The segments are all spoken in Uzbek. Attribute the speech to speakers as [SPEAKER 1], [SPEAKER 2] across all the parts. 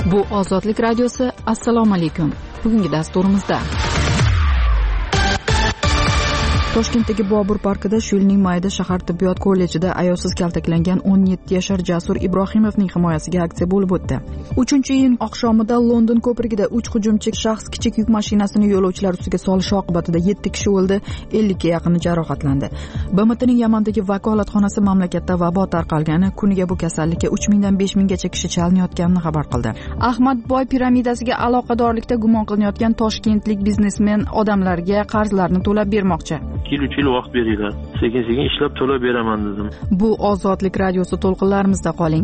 [SPEAKER 1] Bu Ozodlik radiosi. Assalomu alaykum. Bugungi dasturimizda Toshkentdagi Bobur parkida shu yilning mayida shahar tibbiyot kollejida ayovsiz kaltaklangan 17 yashar Jasur Ibrohimovning himoyasiga aksiya bo'lib o'tdi. 3-iyun oqshomida London ko'prigida 3 hujumchi shaxs kichik yuk mashinasini yo'lovchilar ustiga solishi oqibatida 7 kishi o'ldi, 50 ga yaqini jarohatlandi. BMTning Yamandagi vakolatxonasi mamlakatda vabo tarqalgani, kuniga bu kasallikka 3000 dan 5000 gacha kishi chalinayotganini xabar qildi. Ahmadboy piramidasiga aloqadorlikda gumon qilinayotgan toshkentlik biznesmen odamlarga qarzlarni to'lab bermoqchi.
[SPEAKER 2] 2-3 yil vaqt beringlar. Sekin-sekin ishlab to'lab beraman dedim.
[SPEAKER 1] Bu Ozodlik radiosi to'lqinlarimizda qoling.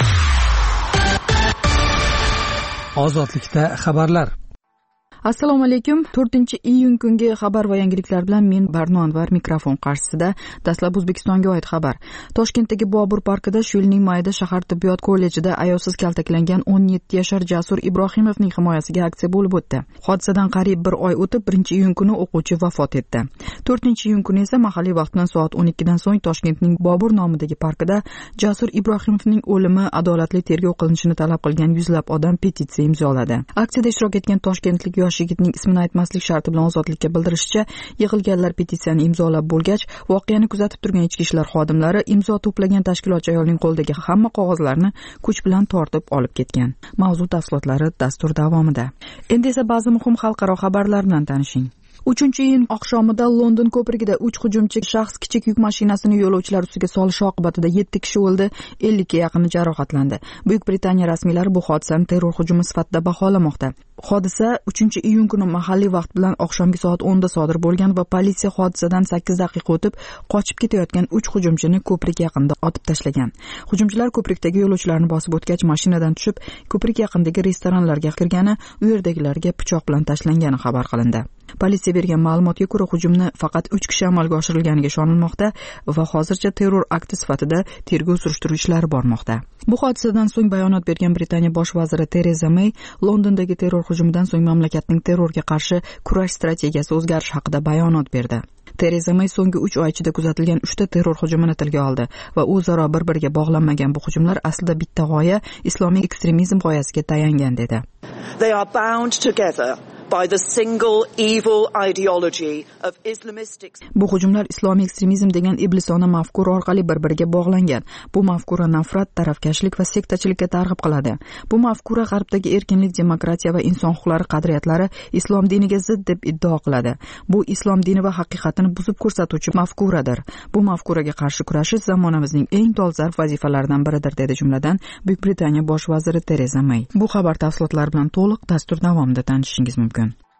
[SPEAKER 3] Ozodlikda xabarlar.
[SPEAKER 1] Assalomu alaykum. 4-iyun kungi xabar va yangiliklar bilan men Barno Anvar mikrofon qarshisida. Dastlab O'zbekistonga oid xabar. Toshkentdagi Bobur parkida shu yilning mayida shahar tibbiyot kollejida ayovsiz kaltaklangan 17 yashar Jasur Ibrohimovning himoyasiga aksiya bo'lib o'tdi. Hodisadan qariyb 1 oy o'tib 1-iyun kuni o'quvchi vafot etdi. 4-iyun kuni esa mahalliy vaqt bilan soat 12 dan so'ng Toshkentning Bobur nomidagi parkida Jasur Ibrohimovning o'limi adolatli tergov qilinishini talab qilgan yuzlab odam petitsiya imzoladi. Aksiyada ishtirok etgan toshkentlik yosh yigitning ismini aytmaslik sharti bilan ozodlikka bildirishicha, yig'ilganlar petitsiyani imzolab bo'lgach, voqeani kuzatib turgan ichki ishlar xodimlari imzo to'plagan tashkilotchi ayolning qo'lidagi hamma qog'ozlarni kuch bilan tortib olib ketgan. Mavzu tafsilotlari dastur davomida. Endi esa ba'zi muhim xalqaro xabarlar bilan tanishing. 3-iyun oqshomida London ko'prigida 3 hujumchi shaxs kichik yuk mashinasini yo'lovchilar ustiga solishi oqibatida 7 kishi o'ldi, 50 ga yaqini jarohatlandi. Buyuk Britaniya rasmiylari bu hodisani terror hujumi sifatida baholamoqda. Hodisa 3-iyun kuni mahalliy vaqt bilan oqshomgi soat 10 da sodir bo'lgan va politsiya hodisadan 8 daqiqa o'tib qochib ketayotgan 3 hujumchini ko'prik yaqinida otib tashlagan. Hujumchilar ko'prikdagi yo'lovchilarni bosib o'tgach mashinadan tushib, ko'prik yaqinidagi restoranlarga kirgani, u yerdagilarga pichoq bilan tashlangani xabar qilindi. Politsiya bergan ma'lumotga ko'ra hujumni faqat 3 kishi amalga oshirganiga ishonilmoqda va hozircha terror akti sifatida tergov surishtiruv ishlari bormoqda. Bu hodisadan so'ng bayonot bergan Britaniya bosh vaziri Tereza May Londondagi terror hujumidan so'ng mamlakatning terrorga qarshi kurash strategiyasi o'zgarishi haqida bayonot berdi. Tereza May so'nggi 3 oy ichida kuzatilgan 3 ta terror hujumini tilga oldi va o'zaro bir-biriga bog'lanmagan bu hujumlar aslida bitta g'oya, islomiy ekstremizm g'oyasiga tayangan dedi.
[SPEAKER 4] They are bound together by the single evil ideology of Islamistic.
[SPEAKER 1] Bu hujumlar islomiy ekstremizm degan iblisona mafkura orqali bir-biriga bog'langan. Bu mafkura nafrat, tarafkashlik va sektachilikka targ'ib qiladi. Bu mafkura g'arbdagi erkinlik, demokratiya va inson huquqlari qadriyatlari islom diniga zid deb iddao qiladi. Bu islom dini va haqiqatini buzib ko'rsatuvchi mafkuradir. Bu mafkuraga qarshi kurashish zamonamizning eng dolzarb vazifalaridan biridir, dedi jumladan Buyuk Britaniya bosh vaziri Tereza May. Bu xabar tafsilotlari bilan to'liq dastur davomida tanishishingiz mumkin.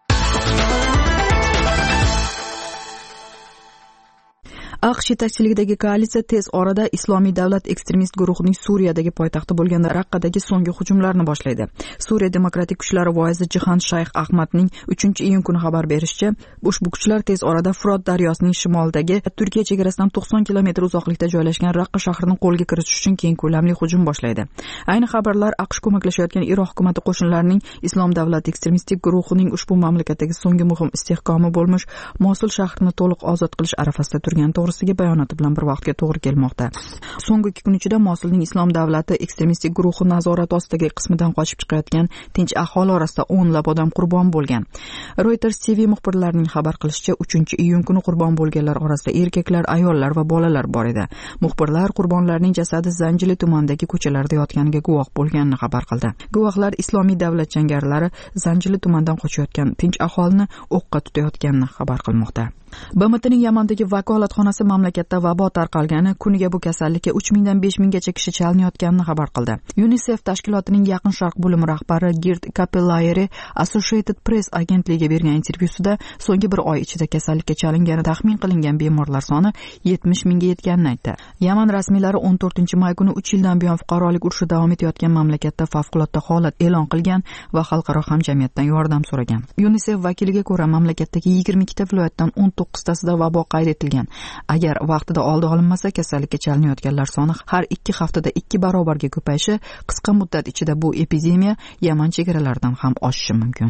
[SPEAKER 1] AQSh yetakchiligidagi koalitsiya tez orada Islomiy davlat ekstremist guruhining Suriyadagi poytaxti bo'lgan Raqqadagi so'nggi hujumlarni boshlaydi. Suriya demokratik kuchlari voizi Jihan Shayx Ahmadning 3-iyun kuni xabar berishicha, ushbu kuchlar tez orada Furot daryosining shimolidagi Turkiya chegarasidan 90 kilometr uzoqlikda joylashgan Raqqa shahrini qo'lga kiritish uchun keng ko'lamli hujum boshlaydi. Ayni xabarlar AQSh ko'maklashayotgan Iroq hukumati qo'shinlarining Islom davlat ekstremistik guruhining ushbu mamlakatdagi so'nggi muhim istehkomi bo'lmish Mosul shahrini to'liq ozod qilish arafasida turgan to'g'risidagi bayonoti bilan bir vaqtga to'g'ri kelmoqda. So'nggi 2 kun ichida Mosulning Islom davlati ekstremistik guruhi nazorati ostidagi qismidan qochib chiqayotgan tinch aholi orasida 10 lab odam qurbon bo'lgan. Reuters TV muxbirlarining xabar qilishicha, 3-iyun kuni qurbon bo'lganlar orasida erkaklar, ayollar va bolalar bor edi. Muxbirlar qurbonlarning jasadi Zanjili tumanidagi ko'chalarda yotganiga guvoh bo'lganini xabar qildi. Guvohlar Islomiy davlat jangarilari Zanjili tumandan qochayotgan tinch aholini o'qqa tutayotganini xabar qilmoqda. BMTning Yamandagi vakolatxonasi mamlakatda vabo tarqalgani, kuniga bu kasallikka 3000 dan 5000 gacha kishi chalinayotganini xabar qildi. UNICEF tashkilotining Yaqin Sharq bo'limi rahbari Gerd Capellayeri Associated Press agentligiga bergan intervyusida so'nggi 1 oy ichida kasallikka chalingani taxmin qilingan bemorlar soni 70 mingga yetganini aytdi. Yaman rasmiylari 14-may kuni 3 yildan buyon fuqarolik urushi davom etayotgan mamlakatda favqulodda holat e'lon qilgan va xalqaro hamjamiyatdan yordam so'ragan. UNICEF vakiliga ko'ra, mamlakatdagi 22 ta viloyatdan 19tasida vabo qayd etilgan. Agar vaqtida oldi olinmasa, kasallikka chalinayotganlar soni har 2 haftada 2 barobarga ko'payishi, qisqa muddat ichida bu epidemiya Yaman chegaralaridan ham oshishi mumkin.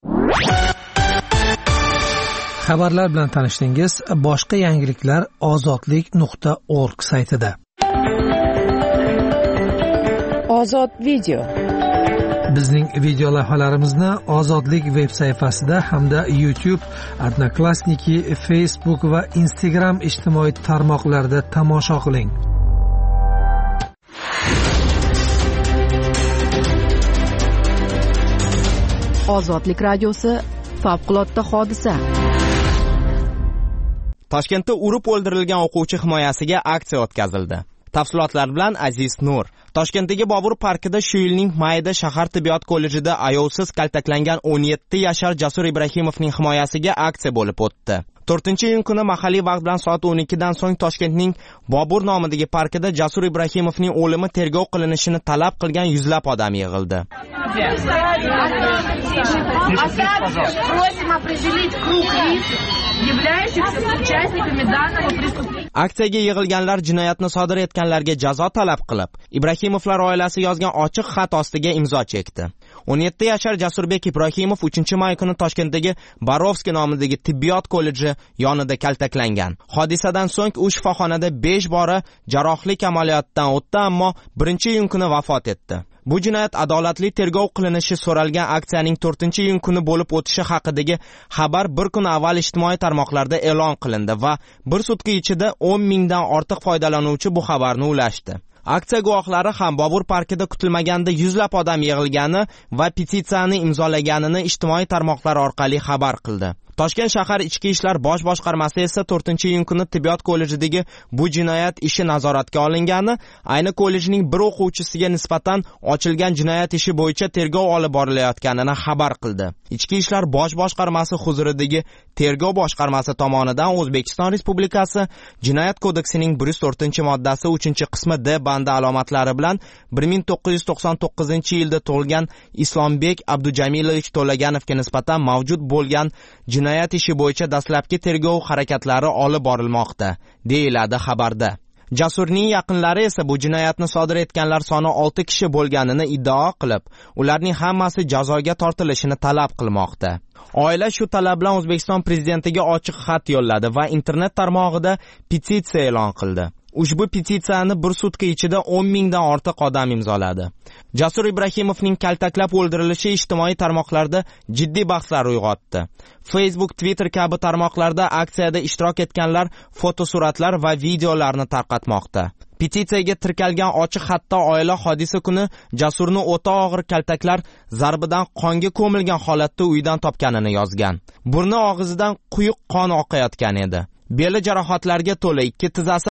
[SPEAKER 3] Xabarlar bilan tanishdingiz. Boshqa yangiliklar ozodlik.org saytida.
[SPEAKER 5] Ozod video.
[SPEAKER 3] Bizning video lavhalarimizni Ozodlik veb sayfasida hamda YouTube, Odnoklassniki, Facebook va Instagram ijtimoiy tarmoqlarida tomosha qiling.
[SPEAKER 1] Ozodlik radiosi favqulodda hodisa.
[SPEAKER 5] Toshkentda urib o'ldirilgan o'quvchi himoyasiga aksiya o'tkazildi. Tafsilotlar bilan Aziz Nur. Toshkentdagi Bobur parkida shu yilning mayida shahar tibbiyot kollejida ayovsiz kaltaklangan 17 yashar Jasur Ibrahimovning himoyasiga aksiya bo'lib o'tdi. 4-iyun kuni mahalliy vaqt bilan soat 12 dan so'ng Toshkentning Bobur nomidagi parkida Jasur Ibrahimovning o'limi tergov qilinishini talab qilgan yuzlab odam yig'ildi. Aksiyaga yig'ilganlar jinoyatni sodir etganlarga jazo talab qilib, Ibrahimovlar oilasi yozgan ochiq xat ostiga imzo chekdi. 17 yashar Jasurbek Ibrohimov 3-may kuni Toshkentdagi Barovskiy nomidagi tibbiyot kolleji yonida kaltaklangan. Hodisadan so'ng u shifoxonada 5 bora jarrohlik amaliyotdan o'tdi, ammo 1-iyun kuni vafot etdi. Bu jinoyat adolatli tergov qilinishi so'ralgan aksiyaning 4-iyun kuni bo'lib o'tishi haqidagi xabar bir kun avval ijtimoiy tarmoqlarda e'lon qilindi va bir sutka ichida 10 mingdan ortiq foydalanuvchi bu xabarni ulashdi. Aksiya guvohlari ham Bobur parkida kutilmaganda yuzlab odam yig'ilgani va petitsiyani imzolaganini ijtimoiy tarmoqlar orqali xabar qildi. Toshkent shahar ichki ishlar bosh boshqarmasi esa 4-iyun kuni tibbiyot kollejidagi bu jinoyat ishi nazoratga olingani, ayni kollejning bir o'quvchisiga nisbatan ochilgan jinoyat ishi bo'yicha tergov olib borilayotganini xabar qildi. Ichki ishlar bosh boshqarmasi huzuridagi tergov boshqarmasi tomonidan O'zbekiston Respublikasi Jinoyat kodeksining 104-moddasi 3-qismi D bandi alomatlari bilan 1999-yilda tug'ilgan Islombek Abdujamilovich To'laganovga nisbatan mavjud bo'lgan jinoyat ishi bo'yicha dastlabki tergov harakatlari olib borilmoqda, deyiladi xabarda. Jasurning yaqinlari esa bu jinoyatni sodir etganlar soni 6 kishi bo'lganini iddao qilib, ularning hammasi jazoga tortilishini talab qilmoqda. Oila shu talab bilan O'zbekiston prezidentiga ochiq xat yo'lladi va internet tarmog'ida petitsiya e'lon qildi. Ushbu petitsiyani bir sutka ichida 10 mingdan ortiq odam imzoladi. Jasur Ibrahimovning kaltaklab o'ldirilishi ijtimoiy tarmoqlarda jiddiy bahslar uyg'otdi. Facebook, Twitter kabi tarmoqlarda aksiyada ishtirok etganlar fotosuratlar va videolarni tarqatmoqda. Petitsiyaga tirkalgan ochiq xatda oila hodisa kuni Jasurni o'ta og'ir kaltaklar zarbidan qonga ko'milgan holatda uydan topganini yozgan. Burni og'zidan quyuq qon oqayotgan edi. Beli jarohatlarga to'la, ikki tizzasi